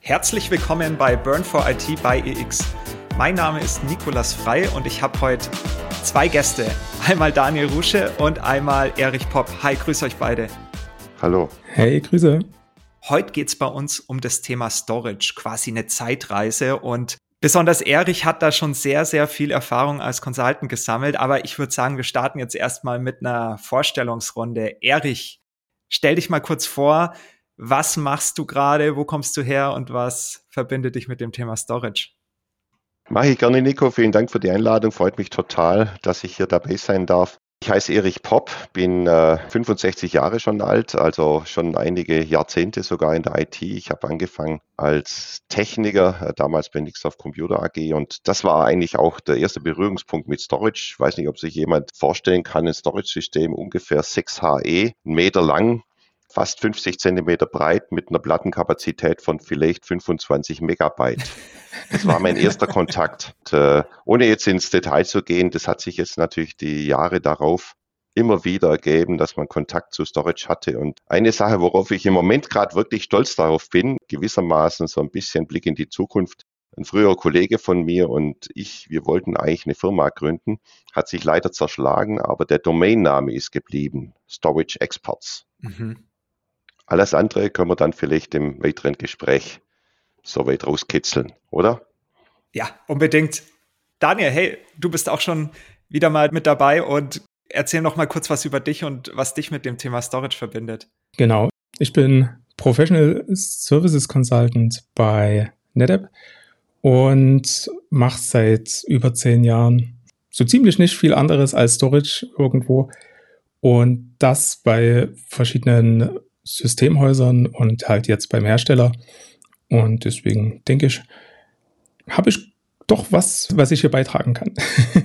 Herzlich willkommen bei Burn for IT bei EX. Mein Name ist Nicolas Frei und ich habe heute zwei Gäste. Einmal Daniel Rusche und einmal Erich Popp. Hi, grüß euch beide. Hallo. Hey, Grüße. Heute geht es bei uns um das Thema Storage, quasi eine Zeitreise. Und besonders Erich hat da schon sehr, sehr viel Erfahrung als Consultant gesammelt. Aber ich würde sagen, wir starten jetzt erstmal mit einer Vorstellungsrunde. Erich, stell dich mal kurz vor. Was machst du gerade? Wo kommst du her? Und was verbindet dich mit dem Thema Storage? Mache ich gerne, Nico. Vielen Dank für die Einladung. Freut mich total, dass ich hier dabei sein darf. Ich heiße Erich Popp, bin 65 Jahre schon alt, also schon einige Jahrzehnte sogar in der IT. Ich habe angefangen als Techniker, damals bei Nixdorf Computer AG, und das war eigentlich auch der erste Berührungspunkt mit Storage. Ich weiß nicht, ob sich jemand vorstellen kann, ein Storage-System ungefähr 6 HE, 1 Meter lang, fast 50 Zentimeter breit mit einer Plattenkapazität von vielleicht 25 Megabyte. Das war mein erster Kontakt. Und, ohne jetzt ins Detail zu gehen, das hat sich jetzt natürlich die Jahre darauf immer wieder ergeben, dass man Kontakt zu Storage hatte. Und eine Sache, worauf ich im Moment gerade wirklich stolz darauf bin, gewissermaßen so ein bisschen Blick in die Zukunft. Ein früherer Kollege von mir und ich, wir wollten eigentlich eine Firma gründen, hat sich leider zerschlagen, aber der Domainname ist geblieben, Storage Experts. Mhm. Alles andere können wir dann vielleicht im weiteren Gespräch so weit rauskitzeln, oder? Ja, unbedingt. Daniel, hey, du bist auch schon wieder mal mit dabei und erzähl noch mal kurz was über dich und was dich mit dem Thema Storage verbindet. Genau, ich bin Professional Services Consultant bei NetApp und mache seit über 10 Jahren so ziemlich nicht viel anderes als Storage irgendwo und das bei verschiedenen Systemhäusern und halt jetzt beim Hersteller. Und deswegen denke ich, habe ich doch was ich hier beitragen kann.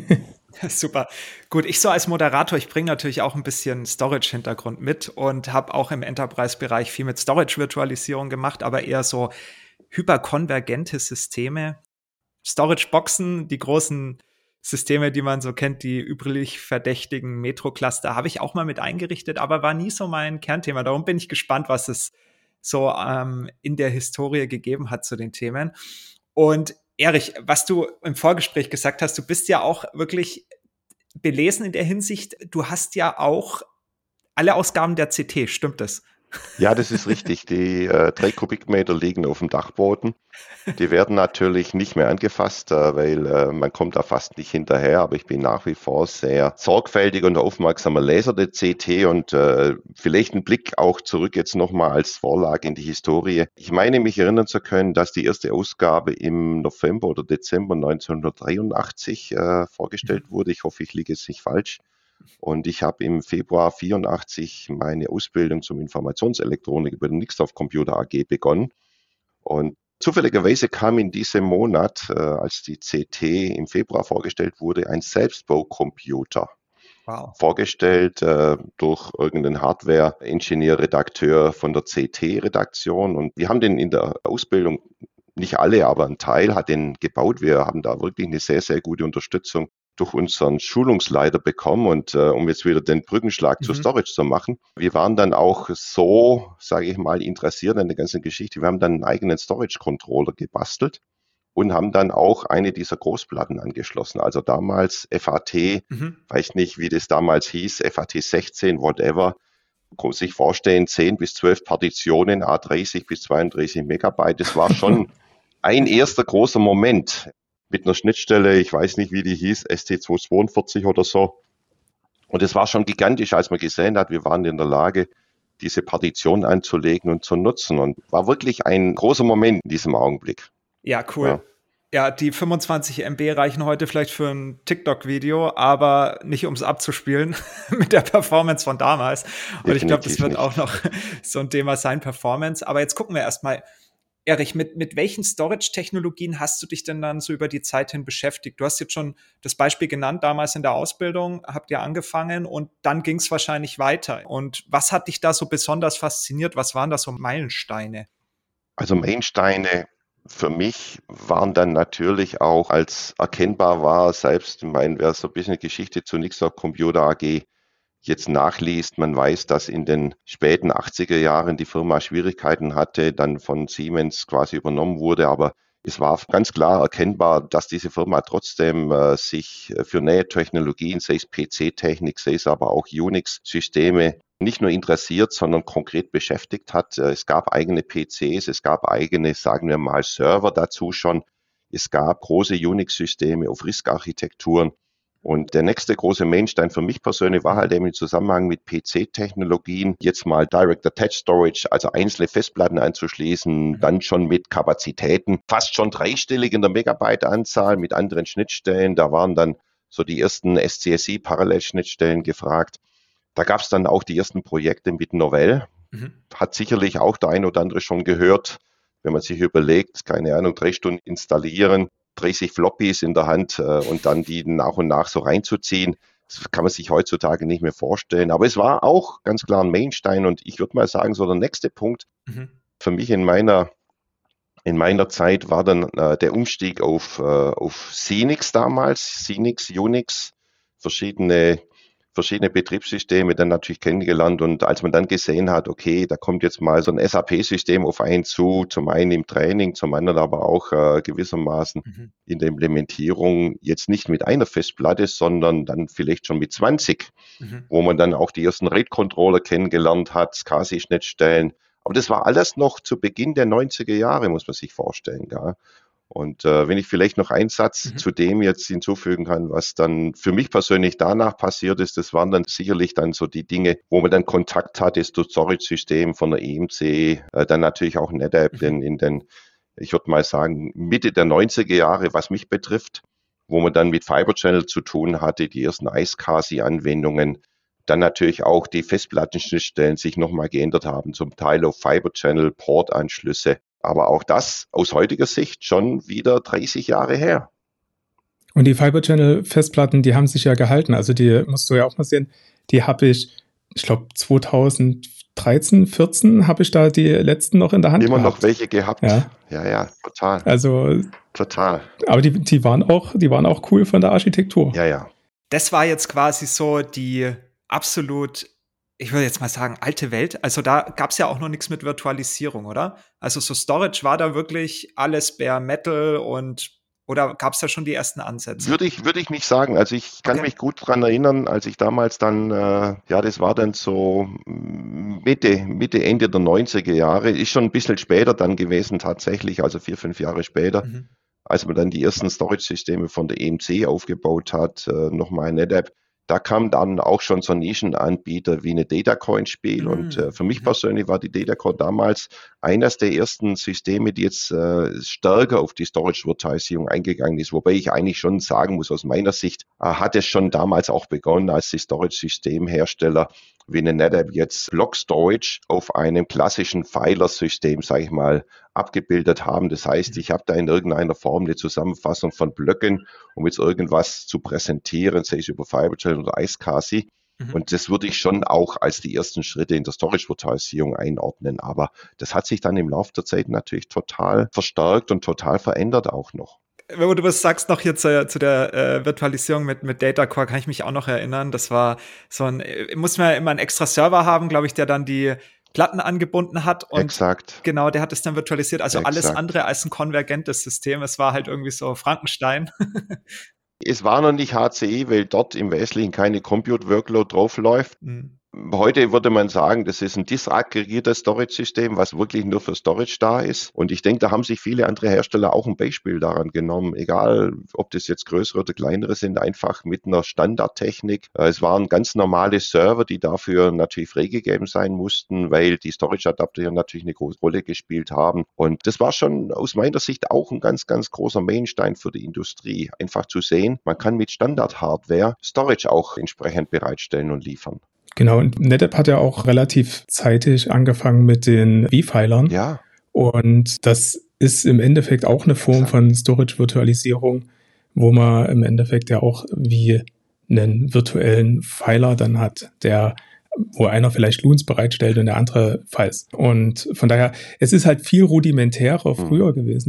Super. Gut, ich so als Moderator, ich bringe natürlich auch ein bisschen Storage-Hintergrund mit und habe auch im Enterprise-Bereich viel mit Storage-Virtualisierung gemacht, aber eher so hyperkonvergente Systeme. Storage-Boxen, die großen Systeme, die man so kennt, die üblich verdächtigen Metro-Cluster, habe ich auch mal mit eingerichtet, aber war nie so mein Kernthema. Darum bin ich gespannt, was es so in der Historie gegeben hat zu den Themen. Und Erich, was du im Vorgespräch gesagt hast, du bist ja auch wirklich belesen in der Hinsicht, du hast ja auch alle Ausgaben der CT, stimmt das? Ja, das ist richtig. Die 3 Kubikmeter liegen auf dem Dachboden. Die werden natürlich nicht mehr angefasst, weil man kommt da fast nicht hinterher. Aber ich bin nach wie vor sehr sorgfältig und aufmerksamer Leser der CT und vielleicht ein Blick auch zurück jetzt nochmal als Vorlage in die Historie. Ich meine, mich erinnern zu können, dass die erste Ausgabe im November oder Dezember 1983 vorgestellt wurde. Ich hoffe, ich liege jetzt nicht falsch. Und ich habe im Februar 84 meine Ausbildung zum Informationselektroniker bei der Nixdorf Computer AG begonnen. Und zufälligerweise kam in diesem Monat, als die CT im Februar vorgestellt wurde, ein Selbstbaucomputer. Wow. Vorgestellt durch irgendeinen Hardware-Ingenieur, Redakteur von der CT-Redaktion. Und wir haben den in der Ausbildung, nicht alle, aber ein Teil hat den gebaut. Wir haben da wirklich eine sehr, sehr gute Unterstützung durch unseren Schulungsleiter bekommen und um jetzt wieder den Brückenschlag zu Storage zu machen. Wir waren dann auch so, sage ich mal, interessiert an der ganzen Geschichte. Wir haben dann einen eigenen Storage-Controller gebastelt und haben dann auch eine dieser Großplatten angeschlossen. Also damals FAT, weiß nicht, wie das damals hieß, FAT 16, whatever. Man kann sich vorstellen, 10 bis 12 Partitionen, A30 bis 32 Megabyte. Das war schon ein erster großer Moment. Mit einer Schnittstelle, ich weiß nicht, wie die hieß, ST242 oder so. Und es war schon gigantisch, als man gesehen hat, wir waren in der Lage, diese Partition anzulegen und zu nutzen. Und war wirklich ein großer Moment in diesem Augenblick. Ja, cool. Ja, die 25 MB reichen heute vielleicht für ein TikTok-Video, aber nicht, um es abzuspielen mit der Performance von damals. Und ich glaube, das wird auch noch so ein Thema sein, Performance. Aber jetzt gucken wir erstmal, Erich, mit welchen Storage-Technologien hast du dich denn dann so über die Zeit hin beschäftigt? Du hast jetzt schon das Beispiel genannt, damals in der Ausbildung habt ihr angefangen und dann ging es wahrscheinlich weiter. Und was hat dich da so besonders fasziniert? Was waren da so Meilensteine? Also Meilensteine für mich waren dann natürlich auch, als erkennbar war, selbst, ich meine, wer so ein bisschen Geschichte zu Nixdorf Computer AG jetzt nachliest, man weiß, dass in den späten 80er Jahren die Firma Schwierigkeiten hatte, dann von Siemens quasi übernommen wurde, aber es war ganz klar erkennbar, dass diese Firma trotzdem sich für neue Technologien, sei es PC-Technik, sei es aber auch Unix-Systeme, nicht nur interessiert, sondern konkret beschäftigt hat. Es gab eigene PCs, es gab eigene, sagen wir mal, Server dazu schon. Es gab große Unix-Systeme auf RISC-Architekturen. Und der nächste große Meilenstein für mich persönlich war halt eben im Zusammenhang mit PC-Technologien, jetzt mal Direct Attached Storage, also einzelne Festplatten anzuschließen, dann schon mit Kapazitäten, fast schon dreistellig in der Megabyte-Anzahl mit anderen Schnittstellen. Da waren dann so die ersten SCSI-Parallelschnittstellen gefragt. Da gab es dann auch die ersten Projekte mit Novell. Hat sicherlich auch der ein oder andere schon gehört, wenn man sich überlegt, keine Ahnung, 3 Stunden installieren, 30 Floppies in der Hand und dann die nach und nach so reinzuziehen. Das kann man sich heutzutage nicht mehr vorstellen. Aber es war auch ganz klar ein Meilenstein und ich würde mal sagen, so der nächste Punkt für mich in meiner Zeit war dann der Umstieg auf Xenix damals, Xenix, Unix, verschiedene Betriebssysteme dann natürlich kennengelernt und als man dann gesehen hat, okay, da kommt jetzt mal so ein SAP-System auf einen zu, zum einen im Training, zum anderen aber auch gewissermaßen in der Implementierung, jetzt nicht mit einer Festplatte, sondern dann vielleicht schon mit 20, wo man dann auch die ersten RAID-Controller kennengelernt hat, SCSI-Schnittstellen. Aber das war alles noch zu Beginn der 90er Jahre, muss man sich vorstellen. Ja. Und wenn ich vielleicht noch einen Satz zu dem jetzt hinzufügen kann, was dann für mich persönlich danach passiert ist, das waren dann sicherlich dann so die Dinge, wo man dann Kontakt hatte zu Storage-Systemen von der EMC, dann natürlich auch NetApp in den, ich würde mal sagen, Mitte der 90er Jahre, was mich betrifft, wo man dann mit Fiber Channel zu tun hatte, die ersten iSCSI-Anwendungen, dann natürlich auch die Festplattenschnittstellen sich nochmal geändert haben, zum Teil auf Fiber Channel, Portanschlüsse. Aber auch das aus heutiger Sicht schon wieder 30 Jahre her. Und die Fiber Channel Festplatten, die haben sich ja gehalten. Also die musst du ja auch mal sehen, die habe ich glaube 2013, 14 habe ich da die letzten noch in der Hand gehabt. Immer noch welche gehabt. Ja, total. Also total. Aber die waren auch cool von der Architektur. Ja. Das war jetzt quasi so die absolut, ich würde jetzt mal sagen, alte Welt. Also da gab es ja auch noch nichts mit Virtualisierung, oder? Also so Storage war da wirklich alles Bare Metal oder gab es da schon die ersten Ansätze? Würde ich nicht sagen. Also ich kann mich gut dran erinnern, als ich damals dann, das war dann so Mitte, Ende der 90er Jahre, ist schon ein bisschen später dann gewesen tatsächlich, also 4, 5 Jahre später, als man dann die ersten Storage-Systeme von der EMC aufgebaut hat, nochmal NetApp. Da kam dann auch schon so ein Nischenanbieter wie eine Datacore ins Spiel. Und für mich persönlich war die Datacore damals eines der ersten Systeme, die jetzt stärker auf die Storage-Virtualisierung eingegangen ist. Wobei ich eigentlich schon sagen muss, aus meiner Sicht hat es schon damals auch begonnen, als die Storage-Systemhersteller wie eine NetApp jetzt Block Storage auf einem klassischen Filer-System, sage ich mal, abgebildet haben. Das heißt, ich habe da in irgendeiner Form eine Zusammenfassung von Blöcken, um jetzt irgendwas zu präsentieren, sei es über Fiber Channel oder iSCSI. Und das würde ich schon auch als die ersten Schritte in der Storage-Virtualisierung einordnen. Aber das hat sich dann im Laufe der Zeit natürlich total verstärkt und total verändert auch noch. Wenn du was sagst noch hier zu der Virtualisierung mit Datacore, kann ich mich auch noch erinnern. Das war so muss man ja immer einen extra Server haben, glaube ich, der dann die Platten angebunden hat. Und exakt. Genau, der hat es dann virtualisiert. Also alles andere als ein konvergentes System. Es war halt irgendwie so Frankenstein. Es war noch nicht HCI, weil dort im Wesentlichen keine Compute Workload drauf läuft. Heute würde man sagen, das ist ein disaggregiertes Storage-System, was wirklich nur für Storage da ist. Und ich denke, da haben sich viele andere Hersteller auch ein Beispiel daran genommen, egal ob das jetzt größere oder kleinere sind, einfach mit einer Standardtechnik. Es waren ganz normale Server, die dafür natürlich freigegeben sein mussten, weil die Storage-Adapter ja natürlich eine große Rolle gespielt haben. Und das war schon aus meiner Sicht auch ein ganz, ganz großer Meilenstein für die Industrie. Einfach zu sehen, man kann mit Standard-Hardware Storage auch entsprechend bereitstellen und liefern. Genau, und NetApp hat ja auch relativ zeitig angefangen mit den V-Filern. Ja. Und das ist im Endeffekt auch eine Form von Storage-Virtualisierung, wo man im Endeffekt ja auch wie einen virtuellen Filer dann hat, wo einer vielleicht Loons bereitstellt und der andere Files. Und von daher, es ist halt viel rudimentärer früher gewesen,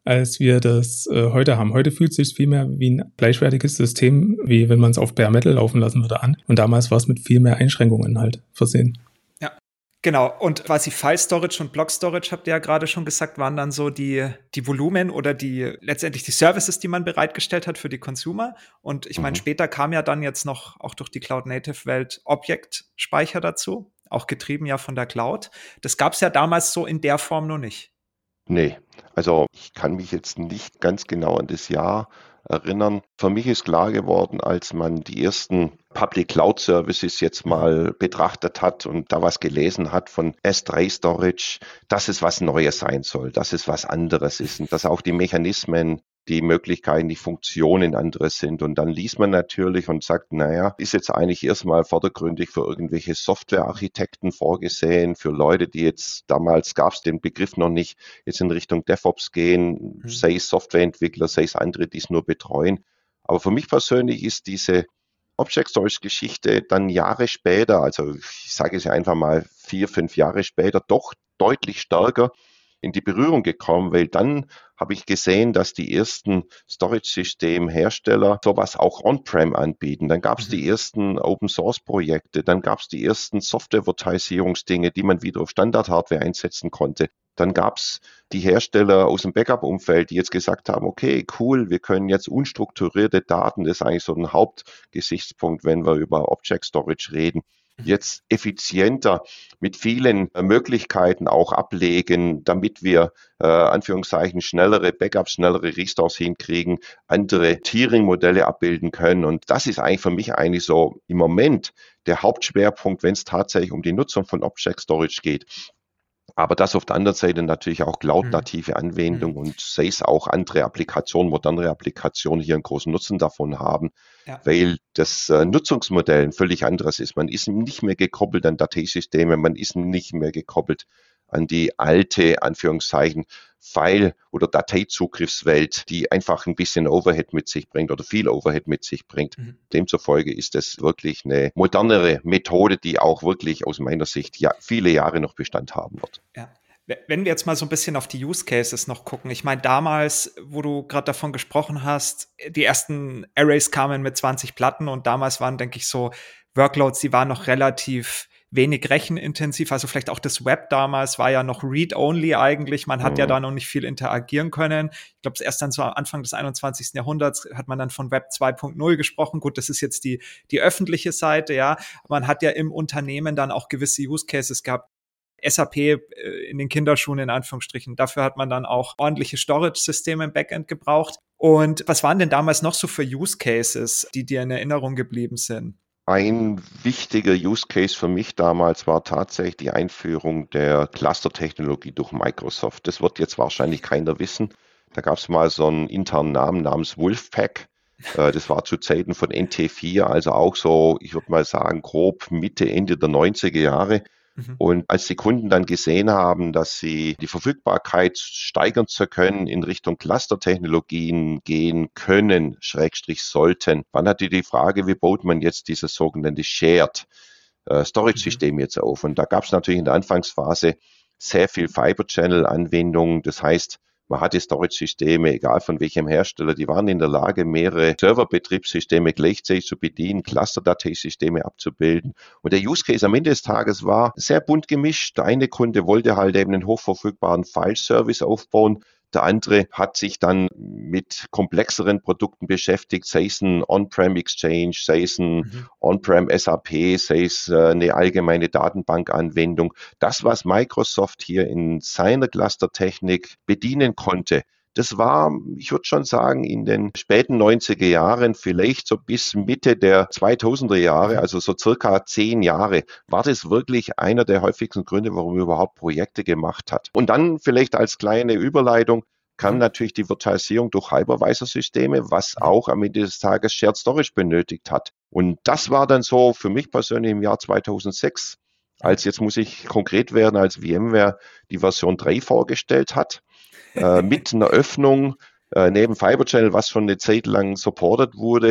als wir das heute haben. Heute fühlt es sich viel mehr wie ein gleichwertiges System, wie wenn man es auf Bare Metal laufen lassen würde an. Und damals war es mit viel mehr Einschränkungen halt versehen. Ja, genau. Und quasi File Storage und Block Storage, habt ihr ja gerade schon gesagt, waren dann so die Volumen oder letztendlich die Services, die man bereitgestellt hat für die Consumer. Und ich meine, später kam ja dann jetzt noch auch durch die Cloud-Native-Welt Objektspeicher dazu, auch getrieben ja von der Cloud. Das gab es ja damals so in der Form noch nicht. Nee, also ich kann mich jetzt nicht ganz genau an das Jahr erinnern. Für mich ist klar geworden, als man die ersten Public Cloud Services jetzt mal betrachtet hat und da was gelesen hat von S3 Storage, dass es was Neues sein soll, dass es was anderes ist und dass auch die Mechanismen, die Möglichkeiten, die Funktionen andere sind. Und dann liest man natürlich und sagt, naja, ist jetzt eigentlich erstmal vordergründig für irgendwelche Softwarearchitekten vorgesehen, für Leute, die jetzt, damals gab es den Begriff noch nicht, jetzt in Richtung DevOps gehen, sei es Softwareentwickler, sei es andere, die es nur betreuen. Aber für mich persönlich ist diese Object Storage Geschichte dann Jahre später, also ich sage es ja einfach mal 4, 5 Jahre später, doch deutlich stärker in die Berührung gekommen, weil dann habe ich gesehen, dass die ersten Storage-System-Hersteller sowas auch on-prem anbieten. Dann gab es die ersten Open-Source-Projekte, dann gab es die ersten Software-Virtualisierungsdinge, die man wieder auf Standard-Hardware einsetzen konnte. Dann gab es die Hersteller aus dem Backup-Umfeld, die jetzt gesagt haben, okay, cool, wir können jetzt unstrukturierte Daten, das ist eigentlich so ein Hauptgesichtspunkt, wenn wir über Object Storage reden, jetzt effizienter mit vielen Möglichkeiten auch ablegen, damit wir Anführungszeichen schnellere Backups, schnellere Restores hinkriegen, andere Tiering-Modelle abbilden können. Und das ist eigentlich für mich eigentlich so im Moment der Hauptschwerpunkt, wenn es tatsächlich um die Nutzung von Object Storage geht. Aber das auf der anderen Seite natürlich auch cloud-native Anwendungen und sei es auch andere Applikationen, moderne Applikationen hier einen großen Nutzen davon haben, weil das Nutzungsmodell ein völlig anderes ist. Man ist nicht mehr gekoppelt an Dateisysteme, man ist nicht mehr gekoppelt an die alte, Anführungszeichen, File- oder Dateizugriffswelt, die einfach ein bisschen Overhead mit sich bringt oder viel Overhead mit sich bringt. Demzufolge ist das wirklich eine modernere Methode, die auch wirklich aus meiner Sicht viele Jahre noch Bestand haben wird. Ja. Wenn wir jetzt mal so ein bisschen auf die Use Cases noch gucken. Ich meine, damals, wo du gerade davon gesprochen hast, die ersten Arrays kamen mit 20 Platten und damals waren, denke ich, so Workloads, die waren noch relativ wenig rechenintensiv, also vielleicht auch das Web damals war ja noch Read-Only eigentlich, man hat ja da noch nicht viel interagieren können. Ich glaube, erst dann so am Anfang des 21. Jahrhunderts hat man dann von Web 2.0 gesprochen. Gut, das ist jetzt die öffentliche Seite, ja. Man hat ja im Unternehmen dann auch gewisse Use Cases gehabt. SAP in den Kinderschuhen in Anführungsstrichen. Dafür hat man dann auch ordentliche Storage-Systeme im Backend gebraucht. Und was waren denn damals noch so für Use Cases, die dir in Erinnerung geblieben sind? Ein wichtiger Use Case für mich damals war tatsächlich die Einführung der Cluster-Technologie durch Microsoft. Das wird jetzt wahrscheinlich keiner wissen. Da gab es mal so einen internen Namen namens Wolfpack. Das war zu Zeiten von NT4, also auch so, ich würde mal sagen, grob Mitte, Ende der 90er Jahre. Und als die Kunden dann gesehen haben, dass sie die Verfügbarkeit steigern zu können, in Richtung Cluster-Technologien gehen können, Schrägstrich sollten, war natürlich die Frage, wie baut man jetzt dieses sogenannte Shared Storage-System jetzt auf? Und da gab es natürlich in der Anfangsphase sehr viel Fiber-Channel-Anwendungen. Das heißt, man hatte Storage-Systeme, egal von welchem Hersteller, die waren in der Lage, mehrere Serverbetriebssysteme gleichzeitig zu bedienen, Cluster-Dateisysteme abzubilden. Und der Use Case am Ende des Tages war sehr bunt gemischt. Der eine Kunde wollte halt eben einen hochverfügbaren File-Service aufbauen. Der andere hat sich dann mit komplexeren Produkten beschäftigt, sei es ein On-Prem Exchange, sei es ein On-Prem SAP, sei es eine allgemeine Datenbankanwendung. Das, was Microsoft hier in seiner Clustertechnik bedienen konnte, das war, ich würde schon sagen, in den späten 90er Jahren, vielleicht so bis Mitte der 2000er Jahre, also so circa 10 Jahre, war das wirklich einer der häufigsten Gründe, warum man überhaupt Projekte gemacht hat. Und dann vielleicht als kleine Überleitung kam natürlich die Virtualisierung durch Hypervisor-Systeme, was auch am Ende des Tages Shared Storage benötigt hat. Und das war dann so für mich persönlich im Jahr 2006, als jetzt muss ich konkret werden, als VMware die Version 3 vorgestellt hat. Mit einer Öffnung neben Fiber Channel, was schon eine Zeit lang supported wurde,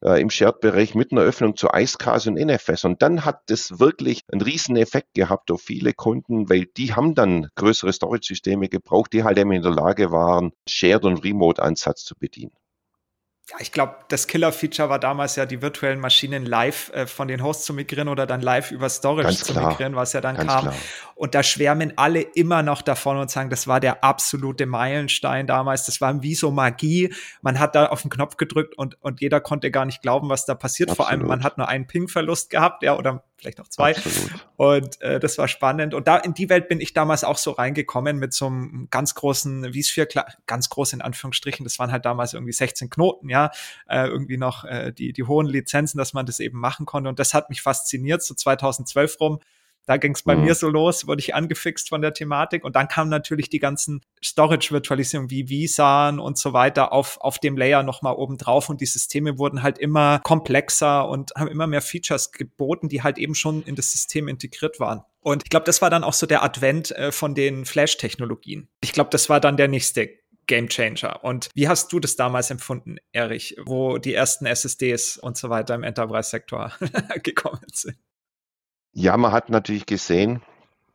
im Shared-Bereich mit einer Öffnung zu Icecast und NFS. Und dann hat das wirklich einen riesen Effekt gehabt auf viele Kunden, weil die haben dann größere Storage-Systeme gebraucht, die halt eben in der Lage waren, Shared- und Remote-Ansatz zu bedienen. Ja, ich glaube, das Killer-Feature war damals ja, die virtuellen Maschinen live von den Hosts zu migrieren oder dann live über Storage Ganz zu klar, migrieren, was ja dann ganz kam. klar. Und da schwärmen alle immer noch davon und sagen, das war der absolute Meilenstein damals. Das war wie so Magie. Man hat da auf den Knopf gedrückt und jeder konnte gar nicht glauben, was da passiert. Absolut. Vor allem, man hat nur einen Ping-Verlust gehabt, ja, oder vielleicht auch zwei. Absolut. Und das war spannend. Und da in die Welt bin ich damals auch so reingekommen mit so einem ganz großen vSphere, ganz groß in Anführungsstrichen. Das waren halt damals irgendwie 16 Knoten, ja, irgendwie noch die hohen Lizenzen, dass man das eben machen konnte. Und das hat mich fasziniert, so 2012 rum. Da ging es bei mir so los, wurde ich angefixt von der Thematik. Und dann kamen natürlich die ganzen Storage-Virtualisierungen wie vSAN und so weiter auf dem Layer nochmal oben drauf. Und die Systeme wurden halt immer komplexer und haben immer mehr Features geboten, die halt eben schon in das System integriert waren. Und ich glaube, das war dann auch so der Advent von den Flash-Technologien. Ich glaube, das war dann der nächste Gamechanger. Und wie hast du das damals empfunden, Erich, wo die ersten SSDs und so weiter im Enterprise-Sektor gekommen sind? Ja, man hat natürlich gesehen,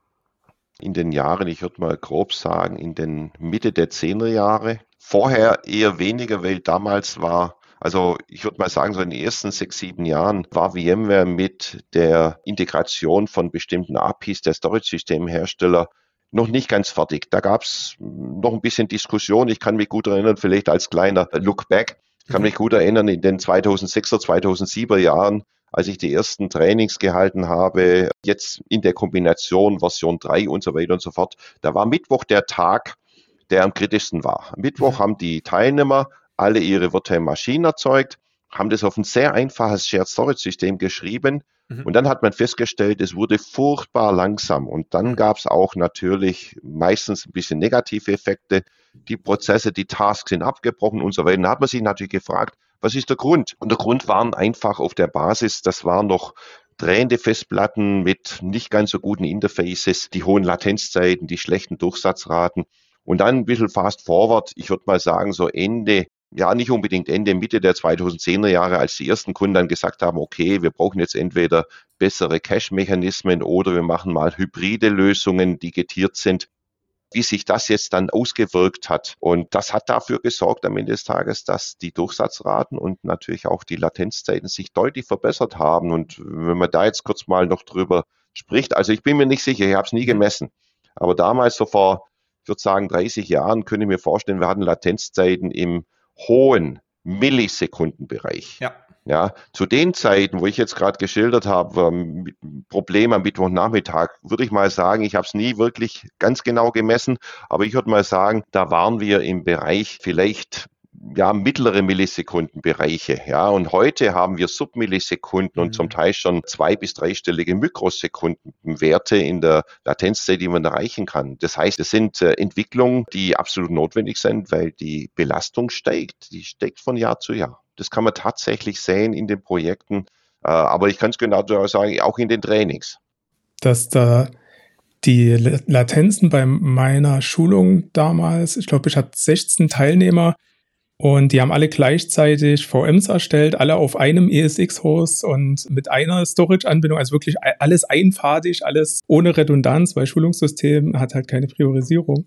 in den Jahren, ich würde mal grob sagen, in den Mitte der 10er Jahre, vorher eher weniger, weil damals war, also ich würde mal sagen, so in den ersten 6, 7 Jahren war VMware mit der Integration von bestimmten APIs der Storage-Systemhersteller noch nicht ganz fertig. Da gab es noch ein bisschen Diskussion. Ich kann mich gut erinnern, vielleicht als kleiner Look back, ich kann mich gut erinnern, in den 2006er, 2007er Jahren, als ich die ersten Trainings gehalten habe, jetzt in der Kombination Version 3 und so weiter und so fort, da war Mittwoch der Tag, der am kritischsten war. Am Mittwoch haben die Teilnehmer alle ihre virtuellen Maschinen erzeugt, haben das auf ein sehr einfaches Shared Storage System geschrieben und dann hat man festgestellt, es wurde furchtbar langsam und dann gab es auch natürlich meistens ein bisschen negative Effekte. Die Prozesse, die Tasks sind abgebrochen und so weiter. Da hat man sich natürlich gefragt, was ist der Grund? Und der Grund waren einfach auf der Basis, das waren noch drehende Festplatten mit nicht ganz so guten Interfaces, die hohen Latenzzeiten, die schlechten Durchsatzraten. Und dann ein bisschen fast forward, ich würde mal sagen, so Ende, ja nicht unbedingt Ende, Mitte der 2010er Jahre, als die ersten Kunden dann gesagt haben, okay, wir brauchen jetzt entweder bessere Cache-Mechanismen oder wir machen mal hybride Lösungen, die getiert sind, wie sich das jetzt dann ausgewirkt hat. Und das hat dafür gesorgt am Ende des Tages, dass die Durchsatzraten und natürlich auch die Latenzzeiten sich deutlich verbessert haben. Und wenn man da jetzt kurz mal noch drüber spricht, also ich bin mir nicht sicher, ich habe es nie gemessen, aber damals so vor, ich würde sagen 30 Jahren, könnte ich mir vorstellen, wir hatten Latenzzeiten im hohen Millisekundenbereich. Ja, zu den Zeiten, wo ich jetzt gerade geschildert habe, Probleme am Mittwochnachmittag, würde ich mal sagen, ich habe es nie wirklich ganz genau gemessen, aber ich würde mal sagen, da waren wir im Bereich vielleicht ja mittlere Millisekundenbereiche, ja, und heute haben wir Submillisekunden und zum Teil schon 2- bis 3-stellige Mikrosekundenwerte in der Latenzzeit, die man erreichen kann. Das heißt, es sind Entwicklungen, die absolut notwendig sind, weil die Belastung steigt, die steigt von Jahr zu Jahr. Das kann man tatsächlich sehen in den Projekten, aber ich kann es genau sagen, auch in den Trainings. Dass da die Latenzen bei meiner Schulung damals, ich glaube, ich hatte 16 Teilnehmer und die haben alle gleichzeitig VMs erstellt, alle auf einem ESX-Host und mit einer Storage-Anbindung, also wirklich alles einphadig, alles ohne Redundanz, weil Schulungssystem hat halt keine Priorisierung.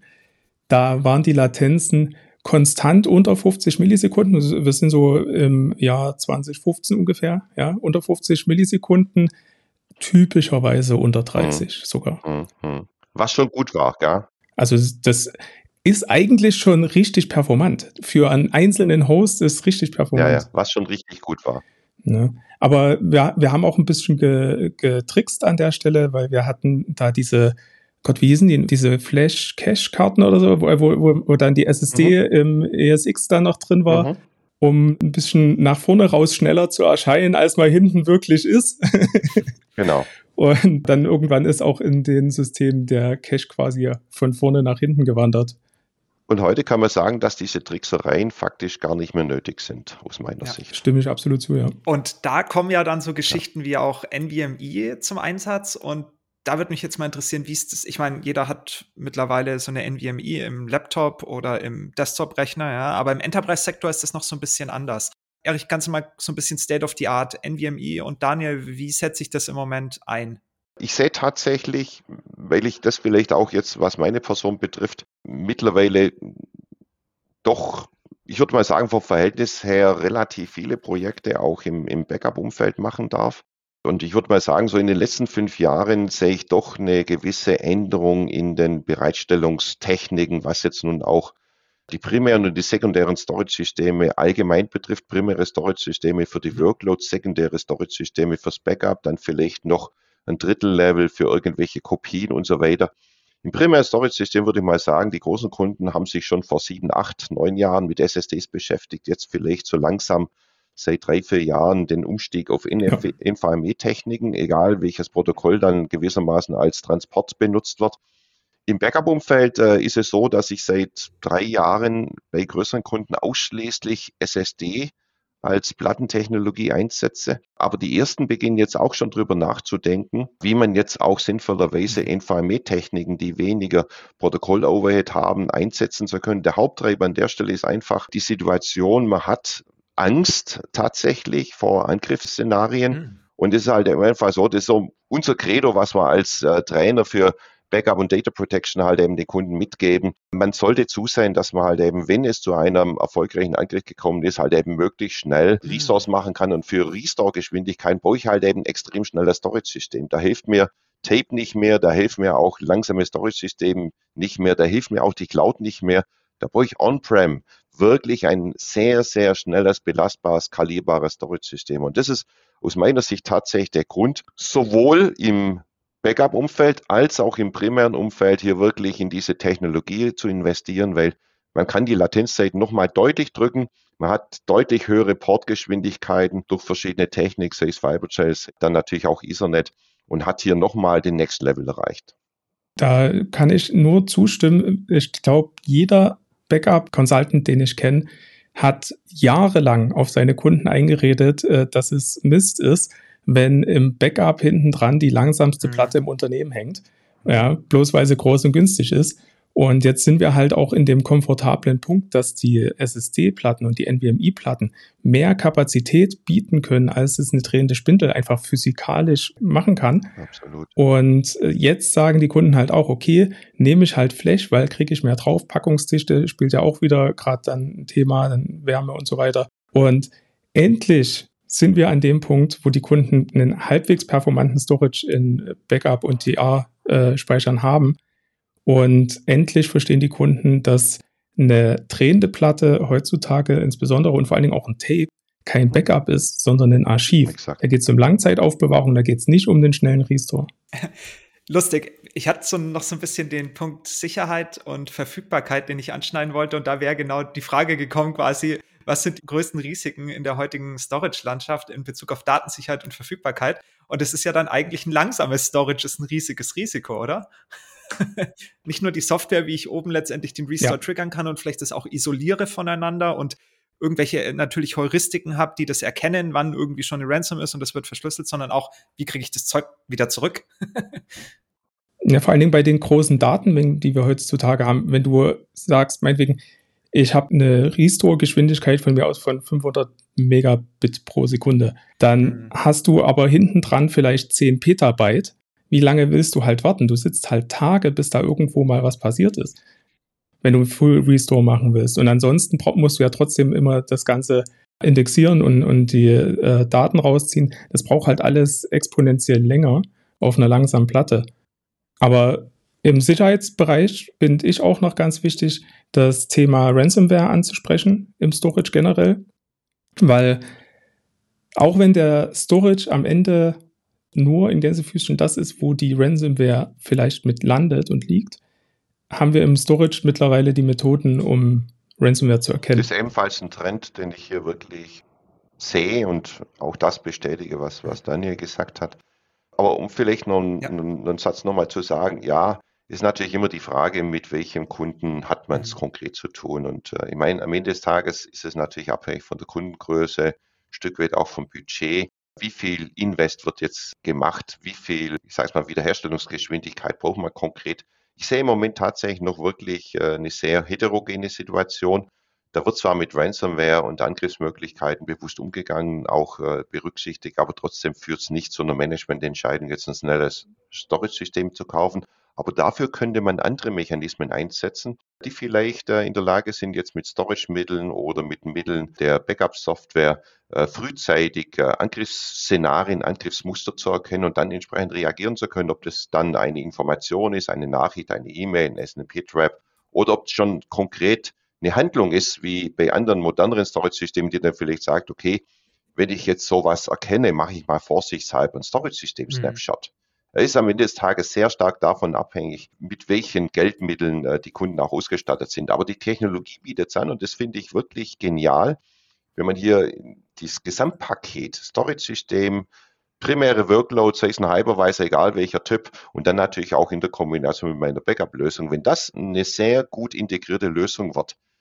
Da waren die Latenzen konstant unter 50 Millisekunden. Wir sind so im Jahr 2015 ungefähr, ja, unter 50 Millisekunden, typischerweise unter 30 sogar. Was schon gut war, ja. Also das ist eigentlich schon richtig performant. Für einen einzelnen Host ist richtig performant. Ja, was schon richtig gut war. Ne? Aber wir haben auch ein bisschen getrickst an der Stelle, weil wir hatten da diese, Gott, wie hießen die, diese Flash-Cache-Karten oder so, wo dann die SSD im ESX da noch drin war, um ein bisschen nach vorne raus schneller zu erscheinen, als man hinten wirklich ist. Genau. Und dann irgendwann ist auch in den Systemen der Cache quasi von vorne nach hinten gewandert. Und heute kann man sagen, dass diese Tricksereien faktisch gar nicht mehr nötig sind, aus meiner Sicht. Stimme ich absolut zu, ja. Und da kommen ja dann so Geschichten wie auch NVMe zum Einsatz. Und da würde mich jetzt mal interessieren, wie ist das? Ich meine, jeder hat mittlerweile so eine NVMe im Laptop oder im Desktop-Rechner, ja, aber im Enterprise-Sektor ist das noch so ein bisschen anders. Erich, kannst du mal so ein bisschen State of the Art, NVMe, und Daniel, wie setze ich das im Moment ein? Ich sehe tatsächlich, weil ich das vielleicht auch jetzt, was meine Person betrifft, mittlerweile doch, ich würde mal sagen, vom Verhältnis her relativ viele Projekte auch im Backup-Umfeld machen darf. Und ich würde mal sagen, so in den letzten 5 Jahren sehe ich doch eine gewisse Änderung in den Bereitstellungstechniken, was jetzt nun auch die primären und die sekundären Storage-Systeme allgemein betrifft. Primäre Storage-Systeme für die Workloads, sekundäre Storage-Systeme fürs Backup, dann vielleicht noch ein Drittel-Level für irgendwelche Kopien und so weiter. Im primären Storage-System würde ich mal sagen, die großen Kunden haben sich schon vor 7, 8, 9 Jahren mit SSDs beschäftigt, jetzt vielleicht so langsam seit 3, 4 Jahren den Umstieg auf NVMe-Techniken, egal welches Protokoll dann gewissermaßen als Transport benutzt wird. Im Backup-Umfeld ist es so, dass ich seit 3 Jahren bei größeren Kunden ausschließlich SSD als Plattentechnologie einsetze. Aber die ersten beginnen jetzt auch schon drüber nachzudenken, wie man jetzt auch sinnvollerweise NVMe-Techniken, die weniger Protokoll-Overhead haben, einsetzen zu können. Der Haupttreiber an der Stelle ist einfach die Situation, man hat Angst tatsächlich vor Angriffsszenarien. Und das ist halt einfach so, das ist so unser Credo, was wir als Trainer für Backup und Data Protection halt eben den Kunden mitgeben. Man sollte zusehen, dass man halt eben, wenn es zu einem erfolgreichen Angriff gekommen ist, halt eben möglichst schnell Restores machen kann. Und für Restore-Geschwindigkeit brauche ich halt eben extrem schnell das Storage-System. Da hilft mir Tape nicht mehr, da hilft mir auch langsame Storage-System nicht mehr, da hilft mir auch die Cloud nicht mehr. Da brauche ich On-Prem wirklich ein sehr, sehr schnelles, belastbares, skalierbares Storage-System. Und das ist aus meiner Sicht tatsächlich der Grund, sowohl im Backup-Umfeld als auch im primären Umfeld hier wirklich in diese Technologie zu investieren, weil man kann die Latenzzeit nochmal deutlich drücken. Man hat deutlich höhere Portgeschwindigkeiten durch verschiedene Technik, sei es Fiber-Channels, dann natürlich auch Ethernet, und hat hier nochmal den Next Level erreicht. Da kann ich nur zustimmen. Ich glaube, jeder Backup-Consultant, den ich kenne, hat jahrelang auf seine Kunden eingeredet, dass es Mist ist, wenn im Backup hinten dran die langsamste Platte im Unternehmen hängt. Ja, bloß weil sie groß und günstig ist. Und jetzt sind wir halt auch in dem komfortablen Punkt, dass die SSD-Platten und die NVMe-Platten mehr Kapazität bieten können, als es eine drehende Spindel einfach physikalisch machen kann. Absolut. Und jetzt sagen die Kunden halt auch, okay, nehme ich halt Flash, weil kriege ich mehr drauf. Packungsdichte spielt ja auch wieder gerade dann ein Thema, dann Wärme und so weiter. Und endlich sind wir an dem Punkt, wo die Kunden einen halbwegs performanten Storage in Backup und DR-Speichern haben. Und endlich verstehen die Kunden, dass eine drehende Platte heutzutage insbesondere und vor allen Dingen auch ein Tape kein Backup ist, sondern ein Archiv. Exakt. Da geht es um Langzeitaufbewahrung, da geht es nicht um den schnellen Restore. Lustig. Ich hatte noch so ein bisschen den Punkt Sicherheit und Verfügbarkeit, den ich anschneiden wollte. Und da wäre genau die Frage gekommen quasi, was sind die größten Risiken in der heutigen Storage-Landschaft in Bezug auf Datensicherheit und Verfügbarkeit? Und es ist ja dann eigentlich ein langsames Storage, ist ein riesiges Risiko, oder? Nicht nur die Software, wie ich oben letztendlich den Restore triggern kann und vielleicht das auch isoliere voneinander und irgendwelche natürlich Heuristiken habe, die das erkennen, wann irgendwie schon eine Ransom ist und das wird verschlüsselt, sondern auch, wie kriege ich das Zeug wieder zurück? Ja, vor allen Dingen bei den großen Datenmengen, die wir heutzutage haben, wenn du sagst, meinetwegen, ich habe eine Restore-Geschwindigkeit von mir aus von 500 Megabit pro Sekunde, dann hast du aber hinten dran vielleicht 10 Petabyte. Wie lange willst du halt warten? Du sitzt halt Tage, bis da irgendwo mal was passiert ist, wenn du Full Restore machen willst. Und ansonsten musst du ja trotzdem immer das Ganze indexieren und die Daten rausziehen. Das braucht halt alles exponentiell länger auf einer langsamen Platte. Aber im Sicherheitsbereich finde ich auch noch ganz wichtig, das Thema Ransomware anzusprechen im Storage generell, weil auch wenn der Storage am Ende nur in Gänsefüßchen das ist, wo die Ransomware vielleicht mit landet und liegt, haben wir im Storage mittlerweile die Methoden, um Ransomware zu erkennen. Das ist ebenfalls ein Trend, den ich hier wirklich sehe und auch das bestätige, was Daniel gesagt hat. Aber um vielleicht noch einen Satz nochmal zu sagen, ja, ist natürlich immer die Frage, mit welchem Kunden hat man es konkret zu tun. Und ich meine, am Ende des Tages ist es natürlich abhängig von der Kundengröße, ein Stück weit auch vom Budget. Wie viel Invest wird jetzt gemacht? Wie viel, ich sage es mal, Wiederherstellungsgeschwindigkeit braucht man konkret? Ich sehe im Moment tatsächlich noch wirklich eine sehr heterogene Situation. Da wird zwar mit Ransomware und Angriffsmöglichkeiten bewusst umgegangen, auch berücksichtigt, aber trotzdem führt es nicht zu einer Managemententscheidung, jetzt ein schnelles Storage-System zu kaufen. Aber dafür könnte man andere Mechanismen einsetzen, die vielleicht in der Lage sind, jetzt mit Storage-Mitteln oder mit Mitteln der Backup-Software frühzeitig Angriffsszenarien, Angriffsmuster zu erkennen und dann entsprechend reagieren zu können, ob das dann eine Information ist, eine Nachricht, eine E-Mail, ein SNMP-Trap oder ob es schon konkret eine Handlung ist, wie bei anderen moderneren Storage-Systemen, die dann vielleicht sagt, okay, wenn ich jetzt sowas erkenne, mache ich mal vorsichtshalber ein Storage-System-Snapshot. Er ist am Ende des Tages sehr stark davon abhängig, mit welchen Geldmitteln die Kunden auch ausgestattet sind. Aber die Technologie bietet es an und das finde ich wirklich genial, wenn man hier dieses Gesamtpaket, Storage-System, primäre Workload, sei es ein Hypervisor, egal welcher Typ, und dann natürlich auch in der Kombination mit meiner Backup-Lösung. Wenn das eine sehr gut integrierte Lösung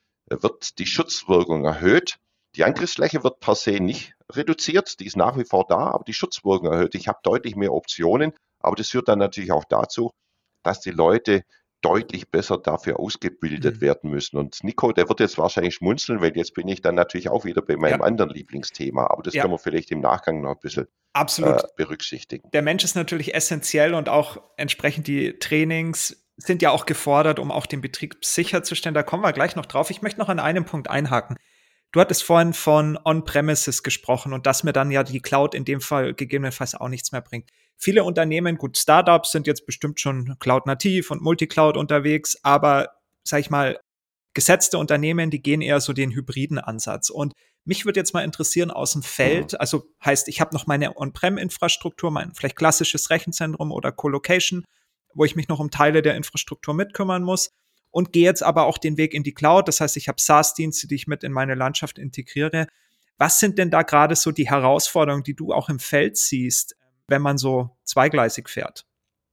wird die Schutzwirkung erhöht. Die Angriffsfläche wird per se nicht reduziert, die ist nach wie vor da, aber die Schutzwirkung erhöht. Ich habe deutlich mehr Optionen, aber das führt dann natürlich auch dazu, dass die Leute deutlich besser dafür ausgebildet werden müssen. Und Nico, der wird jetzt wahrscheinlich schmunzeln, weil jetzt bin ich dann natürlich auch wieder bei meinem anderen Lieblingsthema, aber das können wir vielleicht im Nachgang noch ein bisschen berücksichtigen. Der Mensch ist natürlich essentiell und auch entsprechend die Trainings sind ja auch gefordert, um auch den Betrieb sicherzustellen. Da kommen wir gleich noch drauf. Ich möchte noch an einem Punkt einhaken. Du hattest vorhin von On-Premises gesprochen und dass mir dann ja die Cloud in dem Fall gegebenenfalls auch nichts mehr bringt. Viele Unternehmen, gut, Startups sind jetzt bestimmt schon Cloud-nativ und Multicloud unterwegs, aber, sag ich mal, gesetzte Unternehmen, die gehen eher so den hybriden Ansatz. Und mich würde jetzt mal interessieren aus dem Feld, also heißt, ich habe noch meine On-Prem-Infrastruktur, mein vielleicht klassisches Rechenzentrum oder Colocation, wo ich mich noch um Teile der Infrastruktur mitkümmern muss und gehe jetzt aber auch den Weg in die Cloud. Das heißt, ich habe SaaS-Dienste, die ich mit in meine Landschaft integriere. Was sind denn da gerade so die Herausforderungen, die du auch im Feld siehst, wenn man so zweigleisig fährt?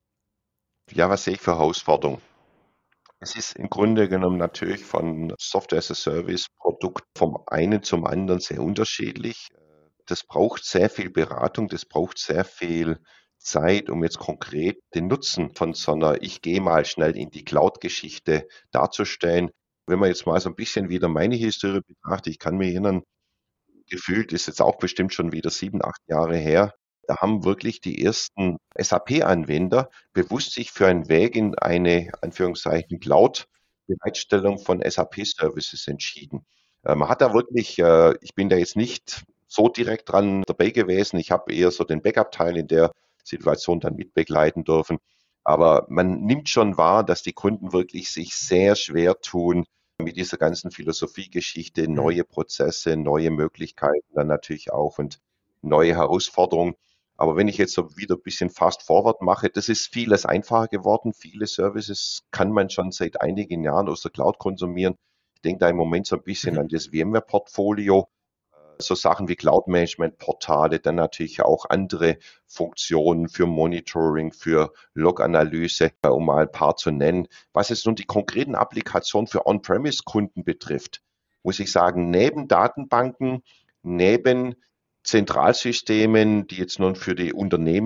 Ja, was sehe ich für Herausforderungen? Es ist im Grunde genommen natürlich von Software as a Service Produkt vom einen zum anderen sehr unterschiedlich. Das braucht sehr viel Beratung, das braucht sehr viel Zeit, um jetzt konkret den Nutzen von so einer Ich gehe mal schnell in die Cloud-Geschichte darzustellen. Wenn man jetzt mal so ein bisschen wieder meine Historie betrachtet, ich kann mich erinnern, gefühlt ist jetzt auch bestimmt schon wieder 7, 8 Jahre her, da haben wirklich die ersten SAP-Anwender bewusst sich für einen Weg in eine, Anführungszeichen, Cloud-Bereitstellung von SAP-Services entschieden. Man hat da wirklich, ich bin da jetzt nicht so direkt dran dabei gewesen, ich habe eher so den Backup-Teil in der Situation dann mitbegleiten dürfen. Aber man nimmt schon wahr, dass die Kunden wirklich sich sehr schwer tun, mit dieser ganzen Philosophiegeschichte, neue Prozesse, neue Möglichkeiten dann natürlich auch und neue Herausforderungen. Aber wenn ich jetzt so wieder ein bisschen fast forward mache, das ist vieles einfacher geworden. Viele Services kann man schon seit einigen Jahren aus der Cloud konsumieren. Ich denke da im Moment so ein bisschen an das VMware-Portfolio, so Sachen wie Cloud-Management-Portale, dann natürlich auch andere Funktionen für Monitoring, für Log-Analyse, um mal ein paar zu nennen. Was jetzt nun die konkreten Applikationen für On-Premise-Kunden betrifft, muss ich sagen, neben Datenbanken, neben Zentralsystemen, die jetzt nun für die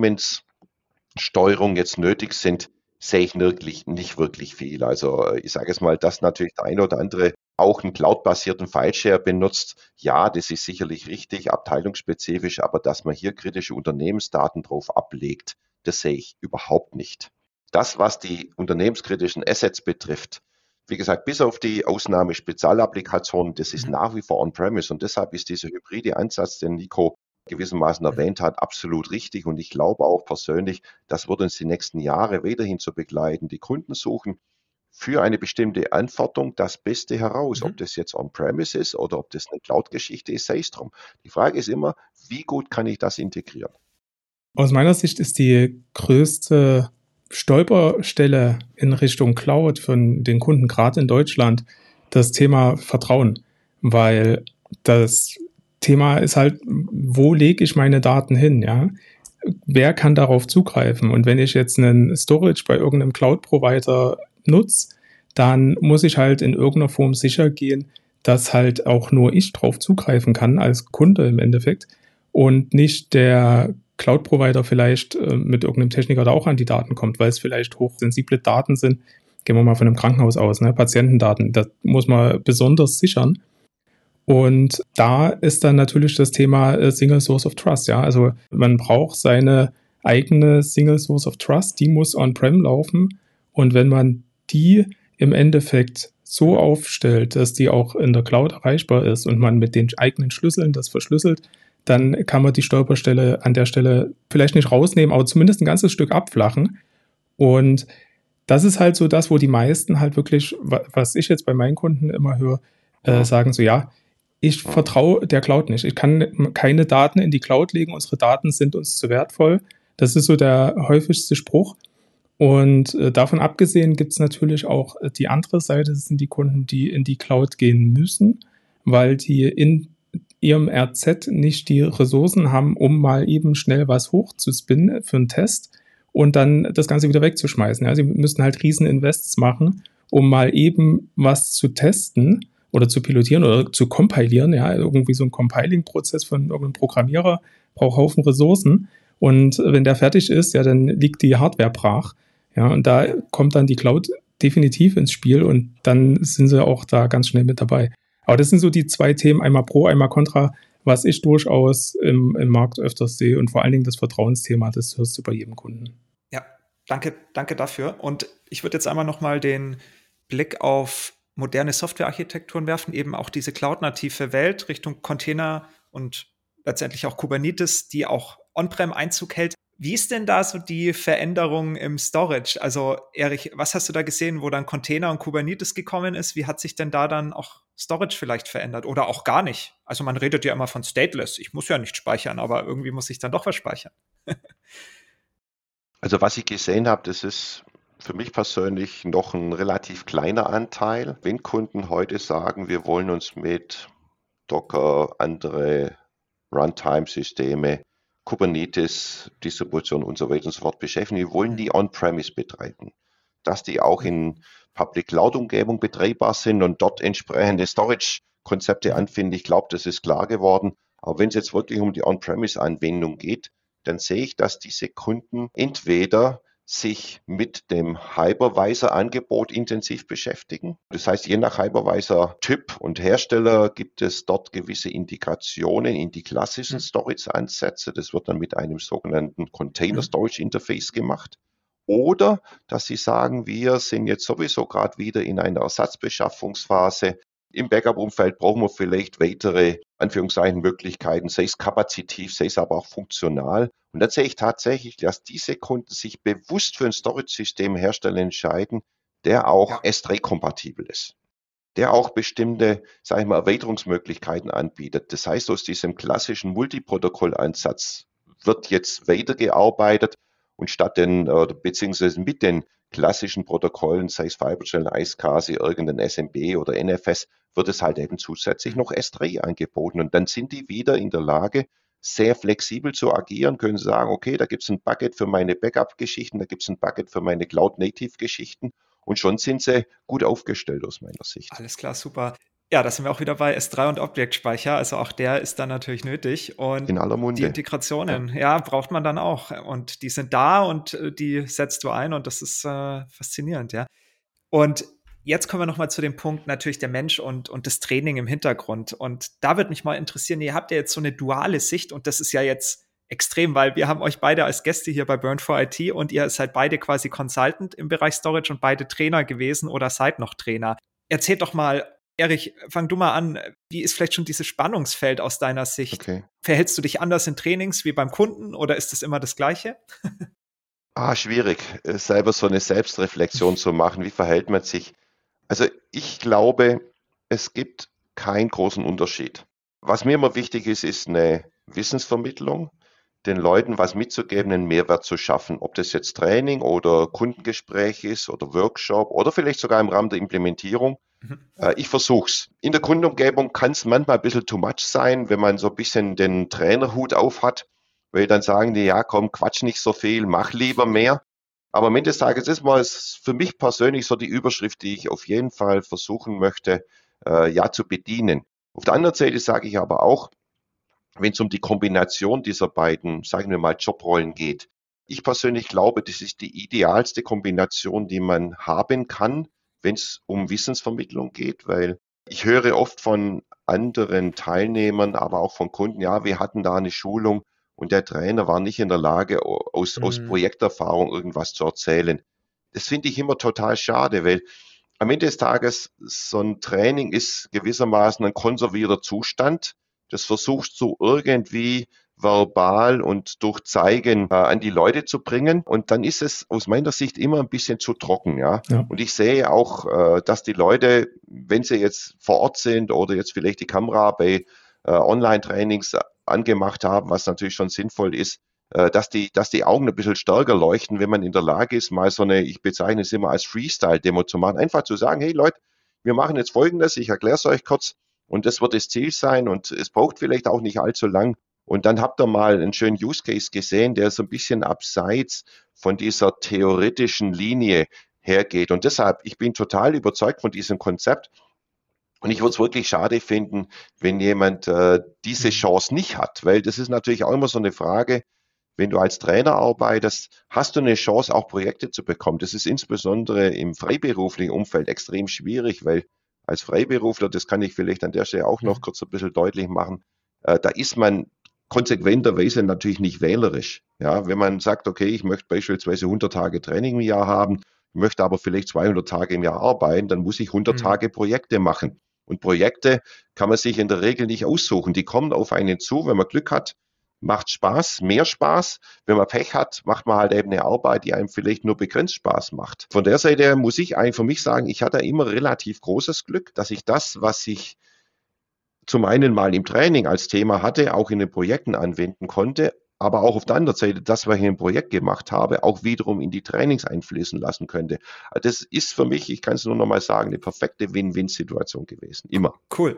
Unternehmenssteuerung jetzt nötig sind, sehe ich nicht wirklich viel. Also ich sage es mal, dass natürlich der eine oder andere auch einen cloud-basierten Fileshare benutzt. Ja, das ist sicherlich richtig, abteilungsspezifisch, aber dass man hier kritische Unternehmensdaten drauf ablegt, das sehe ich überhaupt nicht. Das, was die unternehmenskritischen Assets betrifft, wie gesagt, bis auf die Ausnahme Spezialapplikationen, das ist nach wie vor on-premise und deshalb ist dieser hybride Ansatz, den Nico gewissermaßen erwähnt hat, absolut richtig und ich glaube auch persönlich, das wird uns die nächsten Jahre weiterhin zu begleiten. Die Kunden suchen für eine bestimmte Anforderung das Beste heraus, ob das jetzt on-premise ist oder ob das eine Cloud-Geschichte ist, sei es drum. Die Frage ist immer, wie gut kann ich das integrieren? Aus meiner Sicht ist die größte Stolperstelle in Richtung Cloud von den Kunden, gerade in Deutschland, das Thema Vertrauen, weil das Thema ist halt, wo lege ich meine Daten hin, ja? Wer kann darauf zugreifen? Und wenn ich jetzt einen Storage bei irgendeinem Cloud-Provider nutze, dann muss ich halt in irgendeiner Form sicher gehen, dass halt auch nur ich drauf zugreifen kann als Kunde im Endeffekt und nicht der Cloud-Provider vielleicht mit irgendeinem Techniker da auch an die Daten kommt, weil es vielleicht hochsensible Daten sind. Gehen wir mal von einem Krankenhaus aus, ne? Patientendaten, das muss man besonders sichern. Und da ist dann natürlich das Thema Single Source of Trust. Ja, also man braucht seine eigene Single Source of Trust, die muss on-prem laufen. Und wenn man die im Endeffekt so aufstellt, dass die auch in der Cloud erreichbar ist und man mit den eigenen Schlüsseln das verschlüsselt, dann kann man die Stolperstelle an der Stelle vielleicht nicht rausnehmen, aber zumindest ein ganzes Stück abflachen. Und das ist halt so das, wo die meisten halt wirklich, was ich jetzt bei meinen Kunden immer höre, sagen so, ja, ich vertraue der Cloud nicht. Ich kann keine Daten in die Cloud legen. Unsere Daten sind uns zu wertvoll. Das ist so der häufigste Spruch. Und davon abgesehen gibt es natürlich auch die andere Seite, das sind die Kunden, die in die Cloud gehen müssen, weil die in ihrem RZ nicht die Ressourcen haben, um mal eben schnell was hochzuspinnen für einen Test und dann das Ganze wieder wegzuschmeißen. Ja, sie müssen halt riesen Invests machen, um mal eben was zu testen oder zu pilotieren oder zu kompilieren. Ja, irgendwie so ein Compiling-Prozess von irgendeinem Programmierer braucht Haufen Ressourcen. Und wenn der fertig ist, ja, dann liegt die Hardware brach. Ja, und da kommt dann die Cloud definitiv ins Spiel und dann sind sie auch da ganz schnell mit dabei. Aber das sind so die zwei Themen, einmal Pro, einmal Contra, was ich durchaus im Markt öfters sehe und vor allen Dingen das Vertrauensthema, das hörst du bei jedem Kunden. Ja, danke dafür. Und ich würde jetzt einmal nochmal den Blick auf moderne Softwarearchitekturen werfen, eben auch diese cloud-native Welt Richtung Container und letztendlich auch Kubernetes, die auch on-prem Einzug hält. Wie ist denn da so die Veränderung im Storage? Also, Erich, was hast du da gesehen, wo dann Container und Kubernetes gekommen ist? Wie hat sich denn da dann auch Storage vielleicht verändert oder auch gar nicht? Also, man redet ja immer von stateless. Ich muss ja nicht speichern, aber irgendwie muss ich dann doch was speichern. Also was ich gesehen habe, das ist für mich persönlich noch ein relativ kleiner Anteil. Wenn Kunden heute sagen, wir wollen uns mit Docker, andere Runtime-Systeme, Kubernetes-Distribution und so weiter und so fort beschäftigen, wir wollen die on-premise betreiben, dass die auch in Public Cloud-Umgebung betreibbar sind und dort entsprechende Storage-Konzepte anfinden. Ich glaube, das ist klar geworden. Aber wenn es jetzt wirklich um die On-Premise-Anwendung geht, dann sehe ich, dass diese Kunden entweder sich mit dem Hypervisor-Angebot intensiv beschäftigen. Das heißt, je nach Hypervisor-Typ und Hersteller gibt es dort gewisse Integrationen in die klassischen Storage-Ansätze. Das wird dann mit einem sogenannten Container-Storage-Interface gemacht. Oder dass sie sagen, wir sind jetzt sowieso gerade wieder in einer Ersatzbeschaffungsphase. Im Backup-Umfeld brauchen wir vielleicht weitere, Anführungszeichen, Möglichkeiten, sei es kapazitiv, sei es aber auch funktional. Und dann sehe ich tatsächlich, dass diese Kunden sich bewusst für ein Storage-System entscheiden, der auch S3-kompatibel ist, der auch bestimmte, sage ich mal, Erweiterungsmöglichkeiten anbietet. Das heißt, aus diesem klassischen Multiprotokoll-Ansatz wird jetzt weitergearbeitet und statt den, beziehungsweise mit den klassischen Protokollen, sei es Fiberchannel, iSCSI, irgendein SMB oder NFS, wird es halt eben zusätzlich noch S3 angeboten. Und dann sind die wieder in der Lage, sehr flexibel zu agieren, können sagen, okay, da gibt es ein Bucket für meine Backup-Geschichten, da gibt es ein Bucket für meine Cloud-Native-Geschichten und schon sind sie gut aufgestellt aus meiner Sicht. Alles klar, super. Ja, da sind wir auch wieder bei S3 und Objektspeicher. Also auch der ist dann natürlich nötig. Und in aller Munde. Die Integrationen, ja, braucht man dann auch. Und die sind da und die setzt du ein und das ist faszinierend, ja. Und jetzt kommen wir noch mal zu dem Punkt natürlich der Mensch und das Training im Hintergrund. Und da würde mich mal interessieren, ihr habt ja jetzt so eine duale Sicht und das ist ja jetzt extrem, weil wir haben euch beide als Gäste hier bei Burn for IT und ihr seid beide quasi Consultant im Bereich Storage und beide Trainer gewesen oder seid noch Trainer. Erzählt doch mal, Erich, fang du mal an. Wie ist vielleicht schon dieses Spannungsfeld aus deiner Sicht? Okay. Verhältst du dich anders in Trainings wie beim Kunden oder ist es immer das Gleiche? Schwierig, selber so eine Selbstreflexion zu machen. Wie verhält man sich? Also ich glaube, es gibt keinen großen Unterschied. Was mir immer wichtig ist, ist eine Wissensvermittlung, den Leuten was mitzugeben, einen Mehrwert zu schaffen. Ob das jetzt Training oder Kundengespräch ist oder Workshop oder vielleicht sogar im Rahmen der Implementierung. Ich versuche es. In der Kundenumgebung kann es manchmal ein bisschen too much sein, wenn man so ein bisschen den Trainerhut auf hat, weil dann sagen die, ja komm, quatsch nicht so viel, mach lieber mehr. Aber am Ende des Tages ist mal für mich persönlich so die Überschrift, die ich auf jeden Fall versuchen möchte, zu bedienen. Auf der anderen Seite sage ich aber auch, wenn es um die Kombination dieser beiden, sagen wir mal, Jobrollen geht. Ich persönlich glaube, das ist die idealste Kombination, die man haben kann, wenn es um Wissensvermittlung geht, weil ich höre oft von anderen Teilnehmern, aber auch von Kunden, ja, wir hatten da eine Schulung und der Trainer war nicht in der Lage, aus Mhm. Projekterfahrung irgendwas zu erzählen. Das finde ich immer total schade, weil am Ende des Tages so ein Training ist gewissermaßen ein konservierter Zustand. Das versuchst du irgendwie verbal und durch Zeigen an die Leute zu bringen. Und dann ist es aus meiner Sicht immer ein bisschen zu trocken, ja. Ja. Und ich sehe auch, dass die Leute, wenn sie jetzt vor Ort sind oder jetzt vielleicht die Kamera bei Online-Trainings angemacht haben, was natürlich schon sinnvoll ist, dass die Augen ein bisschen stärker leuchten, wenn man in der Lage ist, mal so eine, ich bezeichne es immer als Freestyle-Demo zu machen. Einfach zu sagen, hey Leute, wir machen jetzt Folgendes, ich erkläre es euch kurz und das wird das Ziel sein und es braucht vielleicht auch nicht allzu lang. Und dann habt ihr mal einen schönen Use Case gesehen, der so ein bisschen abseits von dieser theoretischen Linie hergeht. Und deshalb, ich bin total überzeugt von diesem Konzept. Und ich würde es wirklich schade finden, wenn jemand diese Mhm. Chance nicht hat, weil das ist natürlich auch immer so eine Frage, wenn du als Trainer arbeitest, hast du eine Chance, auch Projekte zu bekommen. Das ist insbesondere im freiberuflichen Umfeld extrem schwierig, weil als Freiberufler, das kann ich vielleicht an der Stelle auch noch Mhm. kurz ein bisschen deutlich machen, da ist man konsequenterweise natürlich nicht wählerisch. Ja, wenn man sagt, okay, ich möchte beispielsweise 100 Tage Training im Jahr haben, möchte aber vielleicht 200 Tage im Jahr arbeiten, dann muss ich 100 Mhm. Tage Projekte machen. Und Projekte kann man sich in der Regel nicht aussuchen. Die kommen auf einen zu, wenn man Glück hat, macht Spaß, mehr Spaß. Wenn man Pech hat, macht man halt eben eine Arbeit, die einem vielleicht nur begrenzt Spaß macht. Von der Seite muss ich eigentlich für mich sagen, ich hatte immer relativ großes Glück, dass ich das, was ich zum einen mal im Training als Thema hatte, auch in den Projekten anwenden konnte, aber auch auf der anderen Seite das, was ich im Projekt gemacht habe, auch wiederum in die Trainings einfließen lassen könnte. Das ist für mich, ich kann es nur noch mal sagen, eine perfekte Win-Win-Situation gewesen. Immer. Cool.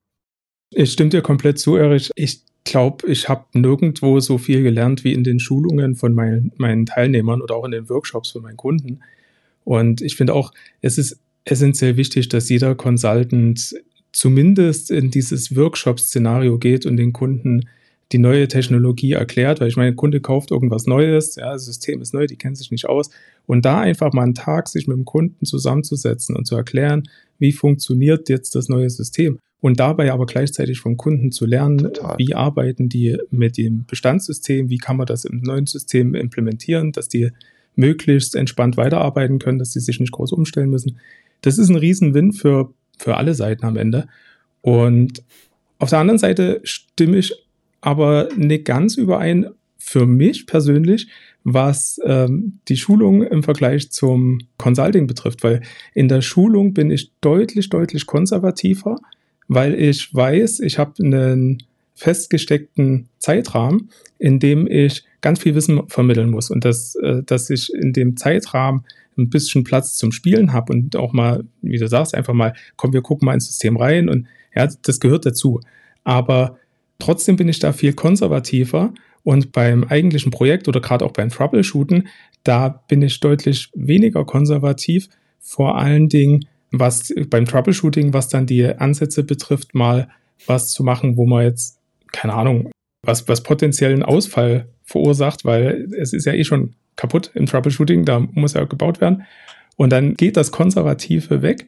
Ich stimme dir komplett zu, Erich. Ich glaube, ich habe nirgendwo so viel gelernt wie in den Schulungen von meinen Teilnehmern oder auch in den Workshops von meinen Kunden. Und ich finde auch, es ist essentiell wichtig, dass jeder Consultant zumindest in dieses Workshop-Szenario geht und den Kunden die neue Mhm. Technologie erklärt, weil ich meine, der Kunde kauft irgendwas Neues, ja, das System ist neu, die kennen sich nicht aus. Und da einfach mal einen Tag sich mit dem Kunden zusammenzusetzen und zu erklären, wie funktioniert jetzt das neue System. Und dabei aber gleichzeitig vom Kunden zu lernen, Total. wie arbeiten die mit dem Bestandssystem, wie kann man das im neuen System implementieren, dass die möglichst entspannt weiterarbeiten können, dass sie sich nicht groß umstellen müssen. Das ist ein Riesen-Win für alle Seiten am Ende. Und auf der anderen Seite stimme ich aber nicht ganz überein für mich persönlich, was die Schulung im Vergleich zum Consulting betrifft, weil in der Schulung bin ich deutlich, deutlich konservativer, weil ich weiß, ich habe einen festgesteckten Zeitrahmen, in dem ich ganz viel Wissen vermitteln muss und dass ich in dem Zeitrahmen ein bisschen Platz zum Spielen habe und auch mal, wie du sagst, einfach mal, komm, wir gucken mal ins System rein und ja, das gehört dazu. Aber trotzdem bin ich da viel konservativer und beim eigentlichen Projekt oder gerade auch beim Troubleshooten, da bin ich deutlich weniger konservativ, vor allen Dingen was beim Troubleshooting, was dann die Ansätze betrifft, mal was zu machen, wo man jetzt, keine Ahnung, was potenziellen Ausfall verursacht, weil es ist ja eh schon kaputt im Troubleshooting, da muss ja gebaut werden. Und dann geht das Konservative weg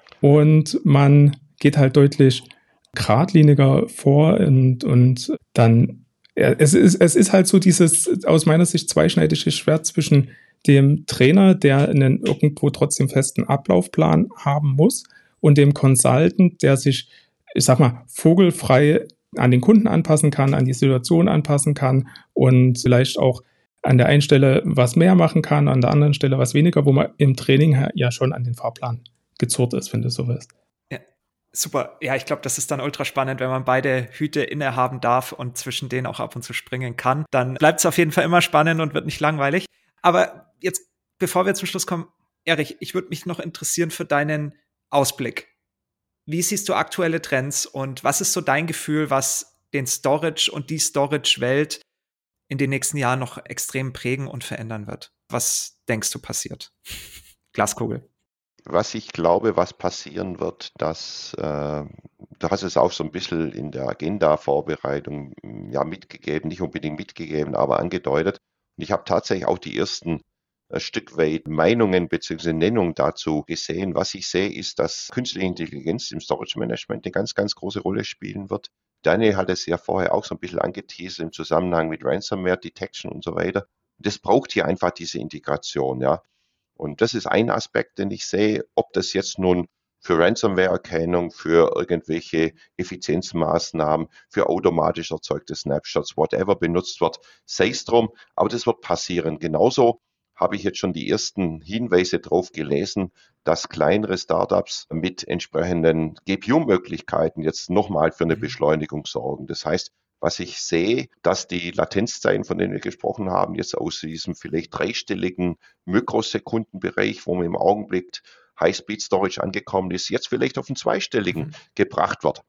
und man geht halt deutlich geradliniger vor und dann, ja, es ist halt so dieses aus meiner Sicht zweischneidige Schwert zwischen dem Trainer, der einen irgendwo trotzdem festen Ablaufplan haben muss, und dem Consultant, der sich, ich sag mal, vogelfrei an den Kunden anpassen kann, an die Situation anpassen kann und vielleicht auch an der einen Stelle was mehr machen kann, an der anderen Stelle was weniger, wo man im Training ja schon an den Fahrplan gezurrt ist, wenn du so willst. Ja, super. Ja, ich glaube, das ist dann ultra spannend, wenn man beide Hüte innehaben darf und zwischen denen auch ab und zu springen kann. Dann bleibt es auf jeden Fall immer spannend und wird nicht langweilig. Aber jetzt, bevor wir zum Schluss kommen, Erich, ich würde mich noch interessieren für deinen Ausblick. Wie siehst du aktuelle Trends und was ist so dein Gefühl, was den Storage und die Storage-Welt in den nächsten Jahren noch extrem prägen und verändern wird? Was denkst du passiert? Glaskugel. Was ich glaube, was passieren wird, dass, du hast es auch so ein bisschen in der Agenda-Vorbereitung ja mitgegeben, nicht unbedingt mitgegeben, aber angedeutet. Und ich habe tatsächlich auch die ersten ein Stück weit Meinungen bzw. Nennung dazu gesehen. Was ich sehe, ist, dass künstliche Intelligenz im Storage Management eine ganz, ganz große Rolle spielen wird. Daniel hat es ja vorher auch so ein bisschen angeteasert im Zusammenhang mit Ransomware Detection und so weiter. Das braucht hier einfach diese Integration, ja. Und das ist ein Aspekt, den ich sehe, ob das jetzt nun für Ransomware-Erkennung, für irgendwelche Effizienzmaßnahmen, für automatisch erzeugte Snapshots, whatever benutzt wird, sei es drum, aber das wird passieren. Genauso habe ich jetzt schon die ersten Hinweise drauf gelesen, dass kleinere Startups mit entsprechenden GPU-Möglichkeiten jetzt nochmal für eine Beschleunigung sorgen. Das heißt, was ich sehe, dass die Latenzzeiten, von denen wir gesprochen haben, jetzt aus diesem vielleicht dreistelligen Mikrosekundenbereich, wo man im Augenblick High-Speed-Storage angekommen ist, jetzt vielleicht auf einen zweistelligen gebracht wird.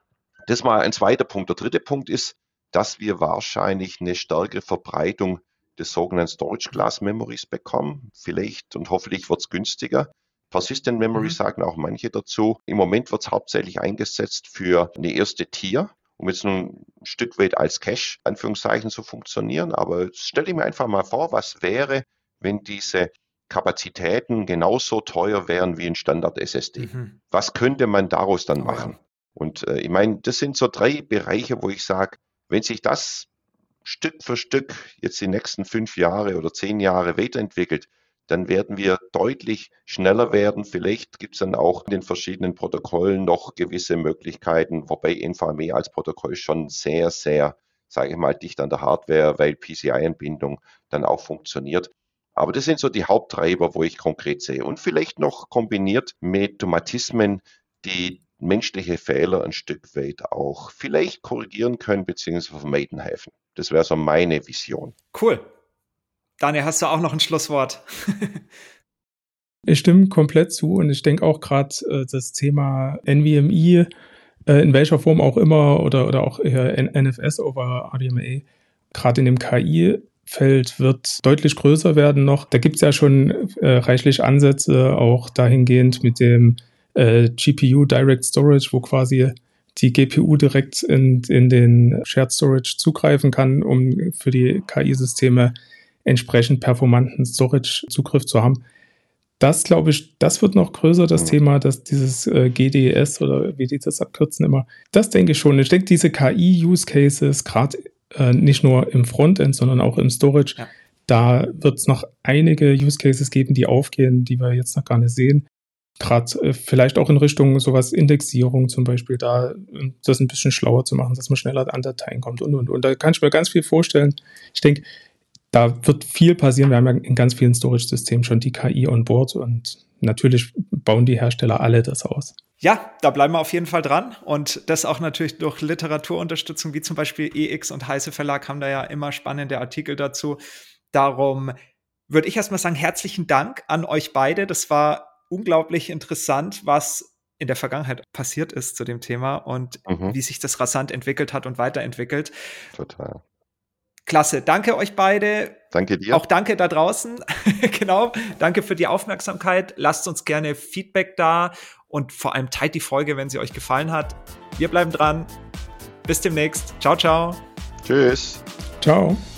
Das war ein zweiter Punkt. Der dritte Punkt ist, dass wir wahrscheinlich eine stärkere Verbreitung des sogenannten Storage Class Memories bekommen. Vielleicht und hoffentlich wird es günstiger. Persistent Memory sagen auch manche dazu. Im Moment wird es hauptsächlich eingesetzt für eine erste Tier, um jetzt nun ein Stück weit als Cache, Anführungszeichen, zu funktionieren. Aber stell dir mir einfach mal vor, was wäre, wenn diese Kapazitäten genauso teuer wären wie ein Standard-SSD. Was könnte man daraus dann machen? Ja. Und ich meine, das sind so 3 Bereiche, wo ich sage, wenn sich das Stück für Stück jetzt die nächsten 5 Jahre oder 10 Jahre weiterentwickelt, dann werden wir deutlich schneller werden. Vielleicht gibt es dann auch in den verschiedenen Protokollen noch gewisse Möglichkeiten, wobei NVMe als Protokoll schon sehr, sehr, sage ich mal, dicht an der Hardware, weil PCI-Anbindung dann auch funktioniert. Aber das sind so die Haupttreiber, wo ich konkret sehe. Und vielleicht noch kombiniert mit Automatismen, die menschliche Fehler ein Stück weit auch vielleicht korrigieren können bzw. vermeiden helfen. Das wäre so meine Vision. Cool. Daniel, hast du auch noch ein Schlusswort? Ich stimme komplett zu und ich denke auch gerade das Thema NVMe, in welcher Form auch immer, oder auch NFS over RDMA, gerade in dem KI-Feld wird deutlich größer werden noch. Da gibt es ja schon reichlich Ansätze, auch dahingehend mit dem GPU Direct Storage, wo quasi die GPU direkt in den Shared Storage zugreifen kann, um für die KI-Systeme entsprechend performanten Storage-Zugriff zu haben. Das, glaube ich, das wird noch größer, das Thema, dass dieses GDS oder wie die das abkürzen immer. Das denke ich schon. Ich denke, diese KI-Use-Cases, gerade nicht nur im Frontend, sondern auch im Storage, da wird es noch einige Use-Cases geben, die aufgehen, die wir jetzt noch gar nicht sehen. Gerade vielleicht auch in Richtung sowas Indexierung zum Beispiel, da das ein bisschen schlauer zu machen, dass man schneller an Dateien kommt und. Da kann ich mir ganz viel vorstellen. Ich denke, da wird viel passieren. Wir haben ja in ganz vielen Storage-Systemen schon die KI on board und natürlich bauen die Hersteller alle das aus. Ja, da bleiben wir auf jeden Fall dran und das auch natürlich durch Literaturunterstützung, wie zum Beispiel EX und Heise Verlag haben da ja immer spannende Artikel dazu. Darum würde ich erstmal sagen, herzlichen Dank an euch beide. Das war unglaublich interessant, was in der Vergangenheit passiert ist zu dem Thema und wie sich das rasant entwickelt hat und weiterentwickelt. Total. Klasse, danke euch beide. Danke dir. Auch danke da draußen. Genau, danke für die Aufmerksamkeit. Lasst uns gerne Feedback da und vor allem teilt die Folge, wenn sie euch gefallen hat. Wir bleiben dran. Bis demnächst. Ciao, ciao. Tschüss. Ciao.